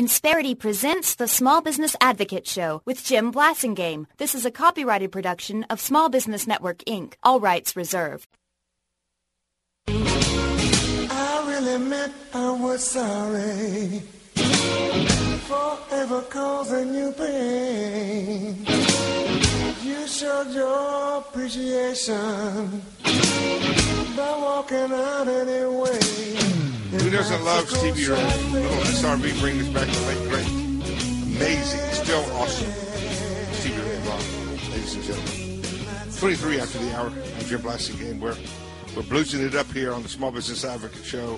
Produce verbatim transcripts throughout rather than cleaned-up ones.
Insperity presents the Small Business Advocate Show with Jim Blasingame. This is a copyrighted production of Small Business Network, Incorporated. All rights reserved. I really meant I was sorry for ever causing you pain. You showed your appreciation by walking out anyway. Who doesn't love Stevie Ray? Little S R V bring us back to late great. Amazing. Still awesome. Stevie Ray Vaughan, ladies and gentlemen. twenty-three after the hour. I'm Jim Blasingame. We're, we're bluesing it up here on the Small Business Advocate Show.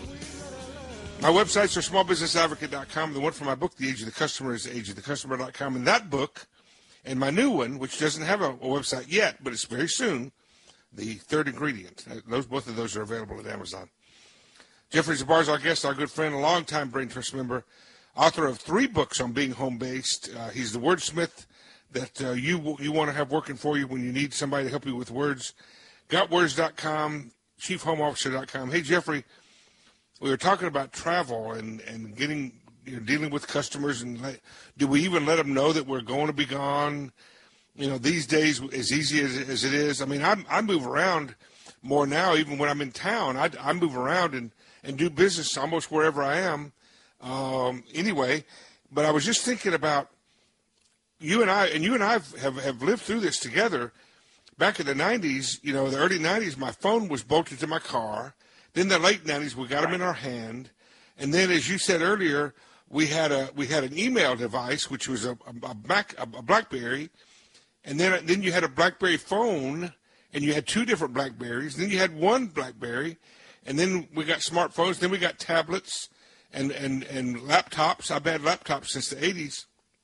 My websites are small business advocate dot com. The one for my book, The Age of the Customer, is age of the customer dot com. And that book, and my new one, which doesn't have a, a website yet, but it's very soon, The Third Ingredient. Those Both of those are available at Amazon. Jeffrey Zabar is our guest, our good friend, a longtime Brain Trust member, author of three books on being home-based. Uh, he's the wordsmith that uh, you you want to have working for you when you need somebody to help you with words. got words dot com, chief home officer dot com. Hey, Jeffrey, we were talking about travel and, and getting, you know, dealing with customers. And let, do we even let them know that we're going to be gone? You know, these days, as easy as, as it is. I mean, I, I move around more now, even when I'm in town. I, I move around and and do business almost wherever I am um, anyway. But I was just thinking about you and I, and you and I have, have, have lived through this together. Back in the nineties, you know, the early nineties, my phone was bolted to my car. Then the late nineties, we got them in our hand. And then, as you said earlier, we had a we had an email device, which was a, a, a, Mac, a, a BlackBerry. And then, then you had a BlackBerry phone, and you had two different BlackBerries. Then you had one BlackBerry. And then we got smartphones. Then we got tablets and, and, and laptops. I've had laptops since the eighties.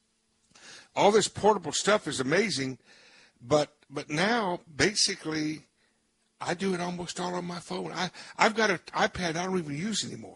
All this portable stuff is amazing. But but now, basically, I do it almost all on my phone. I, I've got an iPad I don't even use anymore.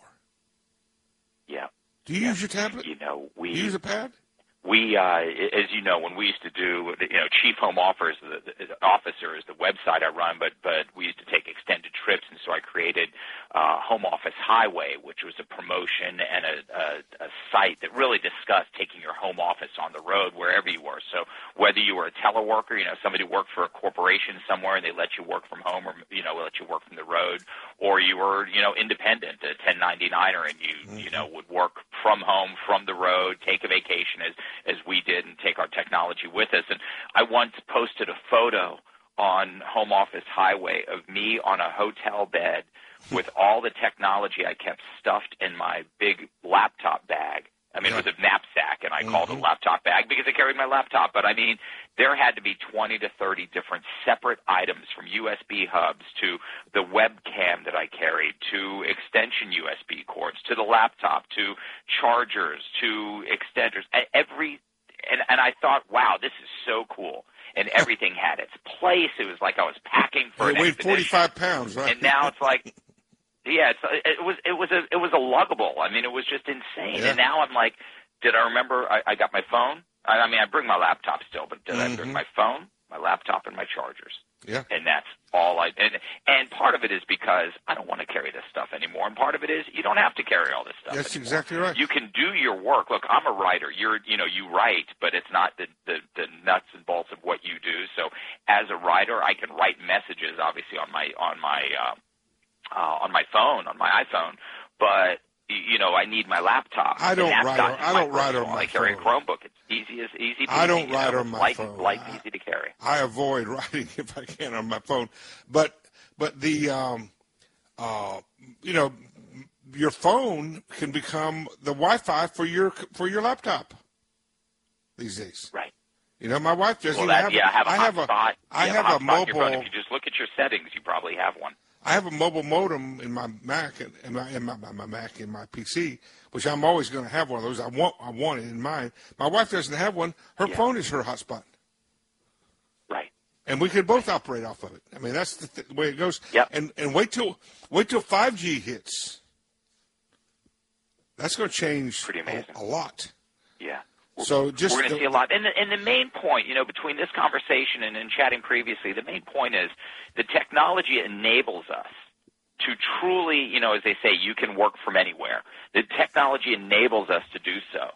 Yeah. Do you yeah. use your tablet? You know, we do you use a pad? We, uh, as you know, when we used to do, you know, Chief Home Officer, the, the officer is the website I run, but but we used to take extended trips, and so I created uh, Home Office Highway, which was a promotion and a, a, a site that really discussed taking your home office on the road wherever you were. So whether you were a teleworker, you know, somebody worked for a corporation somewhere and they let you work from home, or you know, let you work from the road, or you were, you know, independent, a ten ninety-niner, and you mm-hmm. you know would work from home, from the road, take a vacation as as we did, and take our technology with us. And I once posted a photo on Home Office Highway of me on a hotel bed with all the technology I kept stuffed in my big laptop bag. I mean, it was a knapsack, and I mm-hmm. called it a laptop bag because I carried my laptop. But, I mean, there had to be twenty to thirty different separate items, from U S B hubs to the webcam that I carried to extension U S B cords to the laptop to chargers to extenders. Every and, and I thought, wow, this is so cool. And everything had its place. It was like I was packing for it an weighed expedition. forty-five pounds, right? And now it's like – yeah, it's, it was it was a it was a luggable. I mean, it was just insane. Yeah. And now I'm like, did I remember? I, I got my phone. I, I mean, I bring my laptop still, but did mm-hmm. I bring my phone, my laptop, and my chargers? Yeah. And that's all I. And and part of it is because I don't want to carry this stuff anymore, and part of it is you don't have to carry all this stuff. That's anymore. exactly right. You can do your work. Look, I'm a writer. You're you know you write, but it's not the the, the nuts and bolts of what you do. So as a writer, I can write messages, obviously on my on my. Uh, Uh, on my phone, on my iPhone, but you know I need my laptop. I don't write. On, I don't write on my phone. I carry a Chromebook. It's easy as easy. To I don't easy, write you know, on my light, phone. Light, I, easy to carry. I avoid writing if I can on my phone, but but the um, uh, you know your phone can become the Wi-Fi for your for your laptop these days. Right. You know, my wife doesn't well, that, have. Yeah, a, have a I have a. Spot. I have, have a, a mobile. If you just look at your settings, you probably have one. I have a mobile modem in my Mac and my, in my, my Mac in my P C, which I'm always going to have one of those. I want I want it in mine. My wife doesn't have one. Her yeah. phone is her hotspot. Right. And we could both operate off of it. I mean, that's the, th- the way it goes. Yep. And and wait till wait till five G hits. That's going to change Pretty amazing. A, a lot. Yeah. So just we're going to see a lot. And the, and the main point, you know, between this conversation and in chatting previously, the main point is the technology enables us to truly, you know, as they say, you can work from anywhere. The technology enables us to do so.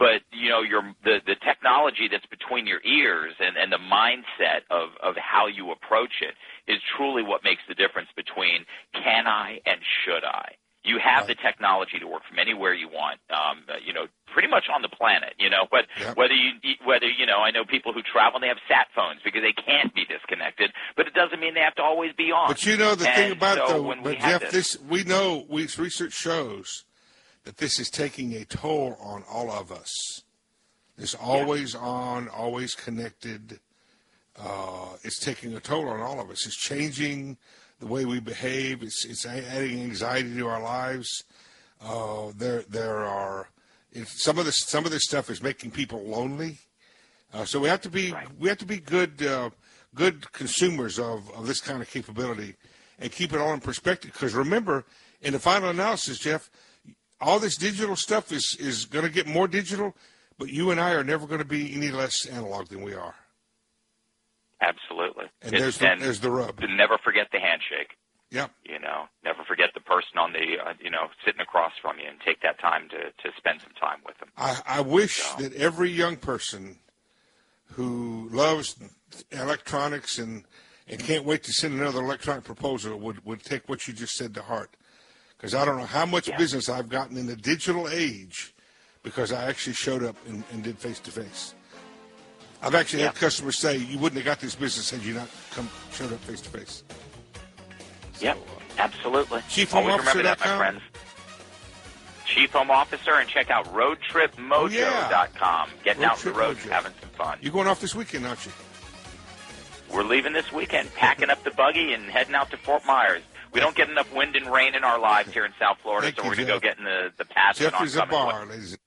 but you know, your the, the technology that's between your ears and, and the mindset of, of how you approach it is truly what makes the difference between can I and should I. You have the technology to work from anywhere you want, um, you know, pretty much on the planet, you know, but yep. whether you, whether, you know, I know people who travel and they have sat phones because they can't be disconnected, but it doesn't mean they have to always be on. But you know, the and thing about so it, though, when but we have Jeff, this, this, we know, we, research shows that this is taking a toll on all of us. It's always yeah. on, always connected. Uh, it's taking a toll on all of us. It's changing the way we behave. It's it's adding anxiety to our lives. Uh, there there are it's, some of this some of this stuff is making people lonely. Uh, so we have to be right. we have to be good uh, good consumers of, of this kind of capability and keep it all in perspective. Because remember, in the final analysis, Jeff, all this digital stuff is is going to get more digital, but you and I are never going to be any less analog than we are. Absolutely. And there's the, and there's the rub. Never forget the handshake. Yep. You know, never forget the person on the, uh, you know, sitting across from you, and take that time to, to spend some time with them. I, I wish so. that every young person who loves electronics and, and can't wait to send another electronic proposal would, would take what you just said to heart. Because I don't know how much yeah. business I've gotten in the digital age because I actually showed up and, and did face-to-face. I've actually yeah. had customers say, you wouldn't have got this business had you not come showed up face-to-face. So, yep, absolutely. Chief Home Always Officer. remember that, my friends. Chief Home Officer, and check out road trip mojo dot com. Oh, yeah. Getting road out on the road, having some fun. You're going off this weekend, aren't you? We're leaving this weekend, packing up the buggy and heading out to Fort Myers. We don't get enough wind and rain in our lives here in South Florida, Thank so you, we're going to go get in the, the pass. Jeffrey's a bar, ladies and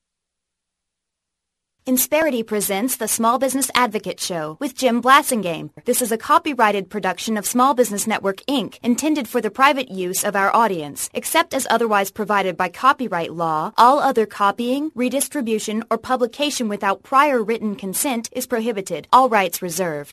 Insperity presents the Small Business Advocate Show with Jim Blasingame. This is a copyrighted production of Small Business Network, Incorporated, intended for the private use of our audience. Except as otherwise provided by copyright law, all other copying, redistribution, or publication without prior written consent is prohibited. All rights reserved.